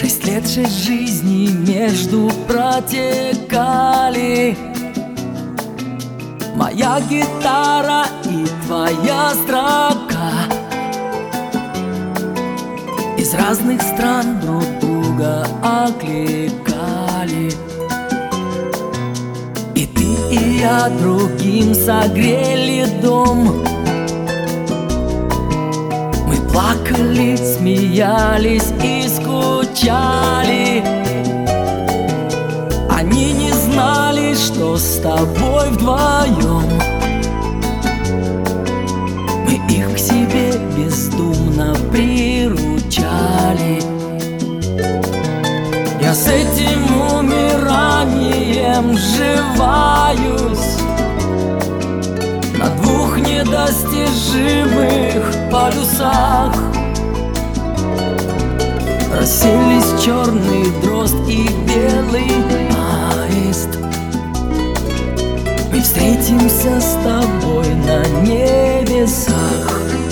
6 лет, 6 жизней между протекали. Моя гитара и твоя строка. Из разных стран друг друга окликали. И ты, и я другим согрели дом. Мы плакали, смеялись и скучали. Они не знали, что с тобой вдвоем. Мы их к себе бездумно приручали. Я с этим умиранием сживаюсь на 2 недостижимых полюсах. Расселись черный дрозд и белый аист. Мы встретимся с тобой на небесах.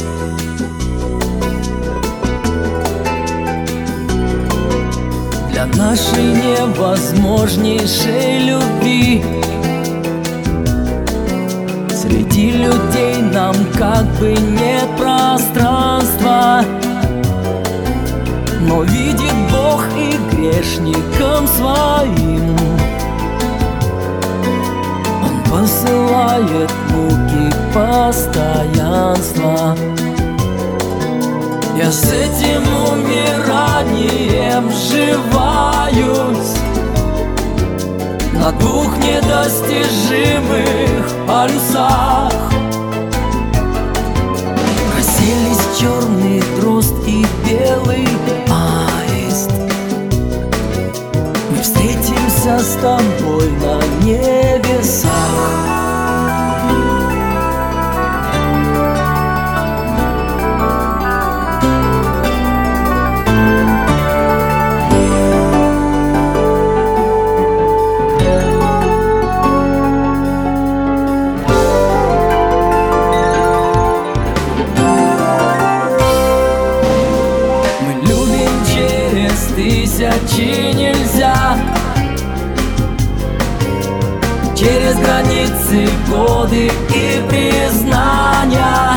Для нашей невозможнейшей любви среди людей нам как бы нет пространства. Но видит Бог и грешникам своим Он посылает муки постоянства. Я с этим умиранием сживаюсь на 2 недостижимых полюсах. Расселись черный дрозд и белый аист. Мы встретимся с тобой на небесах. Тысячи нельзя. Через границы, годы и признания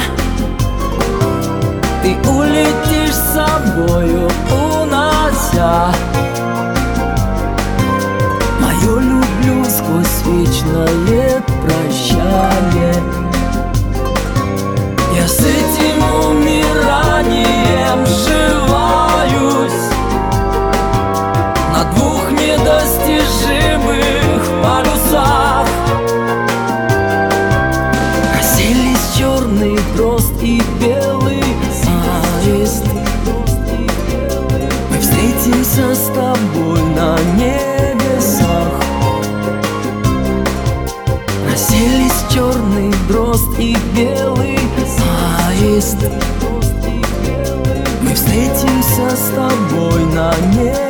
ты улетишь с собою, унося мою люблю сквозь вечное прощание. Я с этим умиранием сживаюсь на 2 недостижимых полюсах. Расселись черный дрозд и белый аист. Мы встретимся с тобой на небесах. Расселись черный дрозд и белый аист. Мы встретимся с тобой на небесах.